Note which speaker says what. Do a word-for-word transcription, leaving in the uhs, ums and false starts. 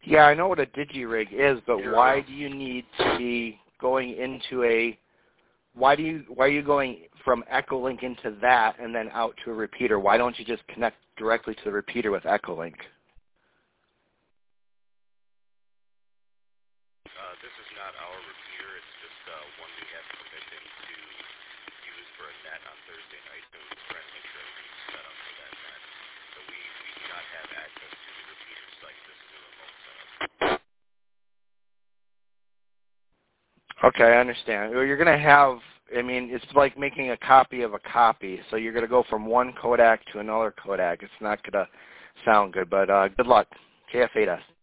Speaker 1: Yeah, I know what a DigiRig is, but why do you need to be going into a, why do you, why are you going from Echolink into that and then out to a repeater? Why don't you just connect directly to the repeater with Echolink?
Speaker 2: Uh, this is not our repeater. It's just uh, one we have permission to use for a net on Thursday night. So we're trying to make sure everything's set up for that net. So we, we do not have access to the repeater site. This is a remote setup.
Speaker 1: Okay, I understand. Well, you're going to have, I mean, it's like making a copy of a copy. So you're going to go from one codec to another codec. It's not going to sound good, but uh, good luck. K F eight S.